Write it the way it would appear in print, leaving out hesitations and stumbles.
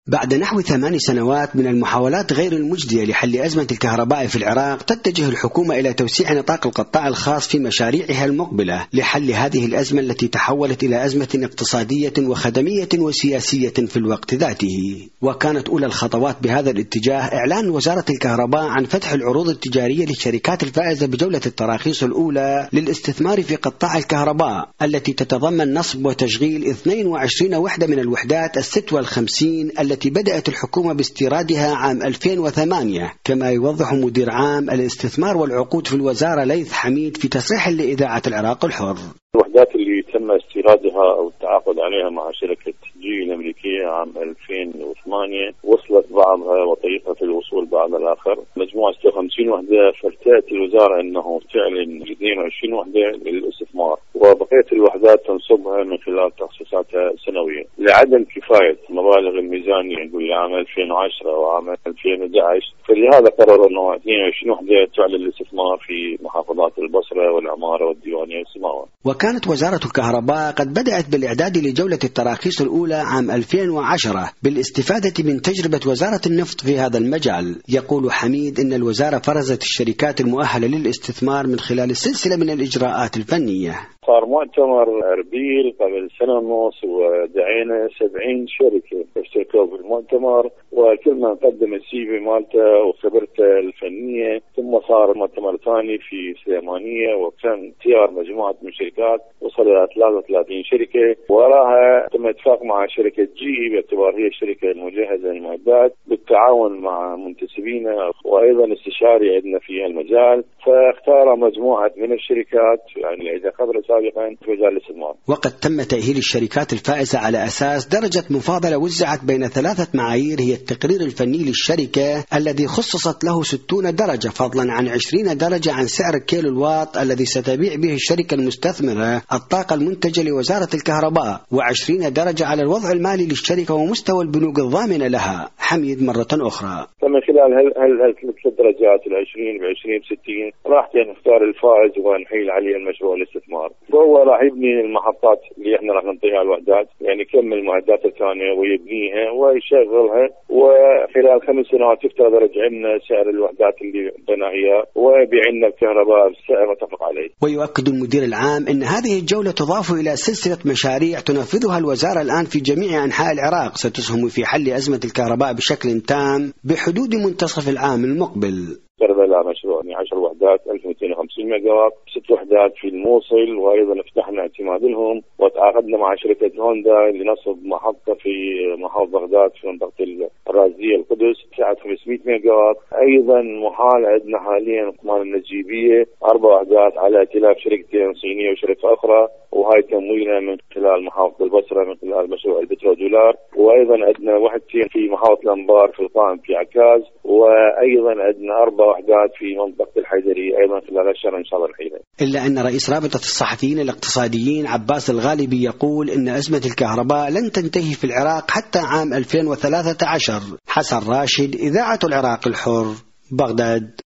بعد نحو 8 سنوات من المحاولات غير المجدية لحل أزمة الكهرباء في العراق، تتجه الحكومة إلى توسيع نطاق القطاع الخاص في مشاريعها المقبلة لحل هذه الأزمة التي تحولت إلى أزمة اقتصادية وخدمية وسياسية في الوقت ذاته. وكانت أولى الخطوات بهذا الاتجاه إعلان وزارة الكهرباء عن فتح العروض التجارية للشركات الفائزة بجولة التراخيص الأولى للاستثمار في قطاع الكهرباء، التي تتضمن نصب وتشغيل 22 وحدة من الوحدات 56 التي بدأت الحكومة باستيرادها عام 2008، كما يوضح مدير عام الاستثمار والعقود في الوزارة ليث حميد في تصريح لإذاعة العراق الحر. الوحدات اللي تم استيرادها أو التعاقد عليها مع شركة جي الأمريكية عام 2008 وصلت بعضها وطريقة الوصول بعض الآخر، مجموعة 56 وحدة، فارتأت الوزارة أنه تعلن 22 وحدة للاستثمار، وبقية الوحدات تنصبها من خلال تخصيصاتها سنويا. لعدم كفاية مبالغ الميزانية نقول لعام 2010 وعام 2011، فلهذا قرروا أنه 22 وحدة تعلن الاستثمار في محافظات البصرة والعمارة والديوانية والسماوة. وكانت وزارة الكهرباء قد بدأت بالإعداد لجولة التراخيص الأولى عام 2010 بالاستفادة من تجربة وزارة النفط في هذا المجال. يقول حميد إن الوزارة فرزت الشركات المؤهلة للاستثمار من خلال سلسلة من الإجراءات الفنية. صار مؤتمر أربيل قبل سنة ونص ودعينا 70 شركة اشتركوا بالمؤتمر، وكل من قدم السي في مالته وخبرته الفنية. ثم صار مؤتمر ثاني في سليمانية وكان اختيار مجموعة من الشركات وصل إلى 33 شركة، وراها تم اتفاق مع شركة جي باعتبار هي الشركة المجهزة للمعدات بالتعاون مع منتسبينها وأيضا استشاري عندنا في المجال، فاختار مجموعة من الشركات يعني إذا خبر سابقا في مجال الاستثمار. وقد تم تأهيل الشركات الفائزة على أساس درجة مفاضلة وزعت بين 3 معايير، هي التقرير الفني للشركة الذي خصصت له 60 درجة فضلا عن 20 درجة عن سعر كيلو الواط الذي ستبيع به الشركة المستثمرة الطاقة المنتجة لوزارة الكهرباء، و20 درجة على الوضع المالي للشركة ومستوى البنوك الضامنة لها. حميد مرة أخرى: فمن خلال هل درجات ال20 ب20 ب60 راح نختار الفائز ونحيل عليه المشروع الاستثمار. فهو راح يبني المحطات اللي احنا راح نعطيها الوحدات، يعني يكمل المعدات الثانية ويبنيها ويشغلها، وخلال 5 سنوات يفترض يرجع لنا سعر الوحدات اللي بناها ويبيع لنا الكهرباء بالسعر متفق عليه. ويؤكد المدير العام ان هذه الجولة تضاف الى سلسلة مشاريع تنفذها الوزارة الآن في جميع أنحاء العراق ستسهم في حل أزمة الكهرباء بشكل تام بحدود منتصف العام المقبل. كربلاء مشروع 10 وحدات 1250 ميجا وات، 6 وحدات في الموصل، وايضا فتحنا اعتماد لهم وتعاقدنا مع شركه هوندا لنصب محطه في محافظه بغداد في منطقه الرازيه القدس سعه 500 ميجا وات. ايضا محال عندنا حاليا قمال النجيبيه 4 وحدات على ائتلاف شركتين صينيه وشركه اخرى، وهاي تمويلها من خلال محافظه البصره من خلال مشروع البترودولار. وايضا عندنا وحدتين في محافظه الانبار في القائم في عكاز، وايضا عندنا 4 وحدات في منطقة الحيدرية أيضا خلال الشهر إن شاء الله نحيلها. إلا أن رئيس رابطة الصحفيين الاقتصاديين عباس الغالبي يقول إن أزمة الكهرباء لن تنتهي في العراق حتى عام 2013. حسن راشد، إذاعة العراق الحر، بغداد.